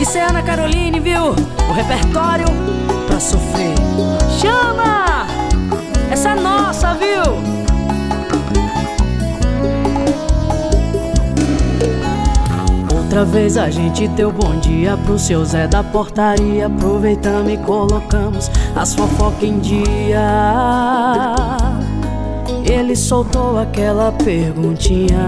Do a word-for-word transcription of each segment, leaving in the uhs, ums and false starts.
Larissa e Ana Caroline, viu? O repertório pra sofrer. Chama! Essa é nossa, viu? Outra vez a gente deu bom dia pro seu Zé da portaria. Aproveitamos e colocamos as fofocas em dia. Ele soltou aquela perguntinha: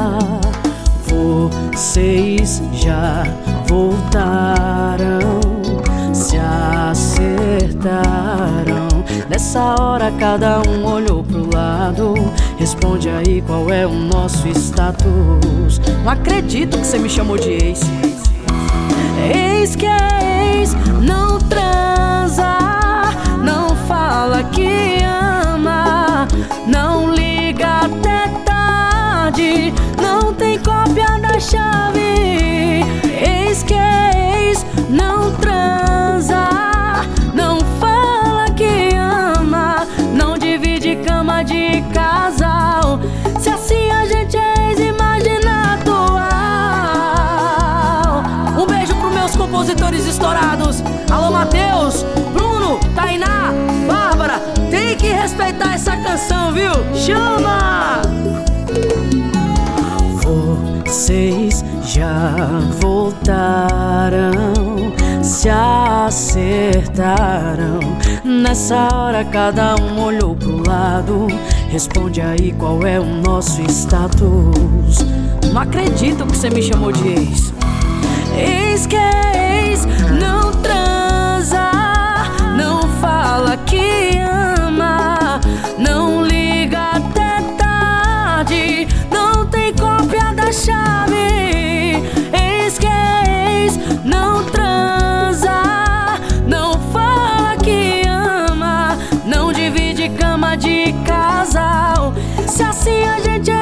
vocês já voltaram? Se acertaram? Nessa hora cada um olhou pro lado. Responde aí qual é o nosso status. Não acredito que você me chamou de ex. Ex que é ex, não transa, não fala que ama, não liga até tarde, não tem cópia da chave. Ex que é ex, não transa, não fala que ama, não divide cama de casal. Se assim a gente é ex, imagina atual. Um beijo pros meus compositores estourados. Alô, Matheus, Bruno, Tainá, Bárbara. Tem que respeitar essa canção, viu? Chama! Vocês já voltaram? Se acertaram? Nessa hora cada um olhou pro lado. Responde aí qual é o nosso status. Não acredito que você me chamou de ex. Ex que é ex, não transa, não fala que ama, não liga até tarde, não tem cópia da chave. Ex que é ex, não transa, não fala que ama, não divide cama de casal. Se assim a gente é